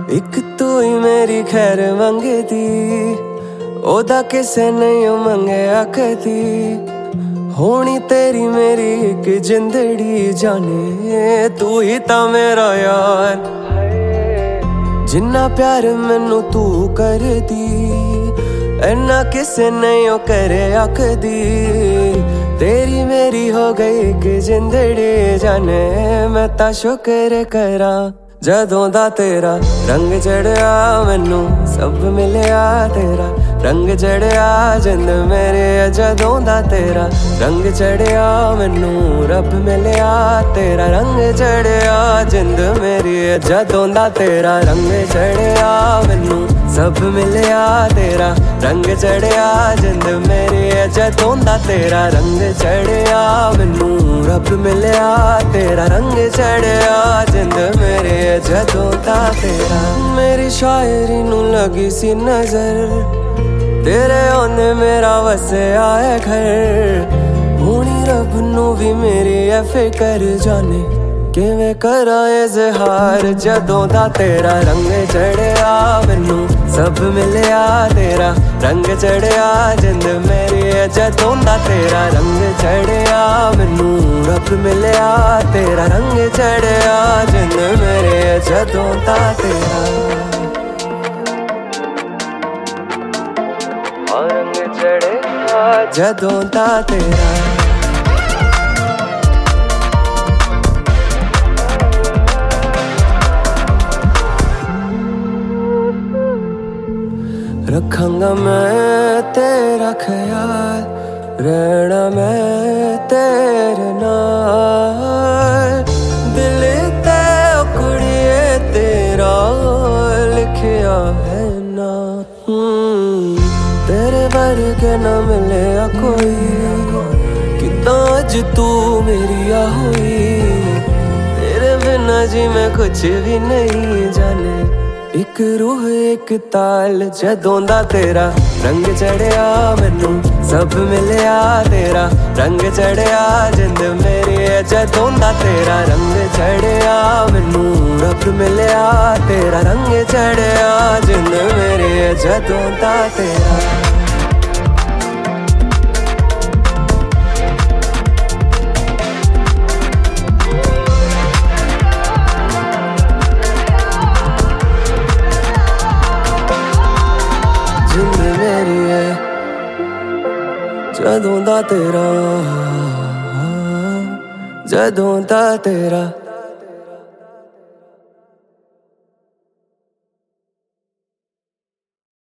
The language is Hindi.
एक तू ही मेरी खैर मंगदी, ओदा किसे नहीं मंगया कदी। होनी तेरी मेरी एक जिंदड़ी जाने, तू ही ता मेरा यार। जिन्ना प्यार मैनू तू कर दी, इन्ना किसे नहीं करया कदी। तेरी मेरी हो गई एक जिंदड़ी जाने, मैं ता शुक्र करा जदों दा तेरा रंग चढ़िया। मैनू सब मिलया तेरा रंग चढ़िया, जिंद मेरे जदों दा तेरा रंग चढ़िया। मैनू रब मिलया तेरा रंग चढ़िया, जिंद मेरी जदों दा तेरा रंग चढ़िया। मैनू सब मिलया तेरा रंग चढ़िया, जिंद मेरी जदों दा तेरा रंग चढ़िया। मैनू रब मिलया तेरा रंग चढ़िया, जिंद मेरे जदों दा तेरा। मेरी शायरी नू लगी सी नजर, तेरे आने मेरा वसया है घर। होनी रब नू भी मेरी है फिकर जाने, किवें करा इज़हार जदों दा तेरा रंग चढ़िया। मैनू सब मिलया तेरा रंग चढ़िया, जिंद मेरी जदों दा तेरा रंग चढ़िया। मैनू रब मिलया तेरा रंग चढ़िया, जिंद मेरे जदों दा तेरा रंग चढ़िया, जदों दा तेरा। रखांगा मैं तेरा ख्याल, रहना मैं तेरे नाल। दिल ते कुड़िए तेरा लिखिया है ना। तेरे वर्गे न मिले कोई, कितना अज तू मेरी आ हुई। तेरे बिना जी मैं कुछ भी नहीं जाने, एक रूह एक ताल जदों दा तेरा रंग चढ़िया। मैनू सब मिलया तेरा रंग चढ़िया, जिंद मेरी जदों दा तेरा रंग चढ़िया। मैनू रब मिलया तेरा रंग चढ़िया, जिंद मेरी जदों दा तेरा। जदों दा तेरा, जदों दा तेरा।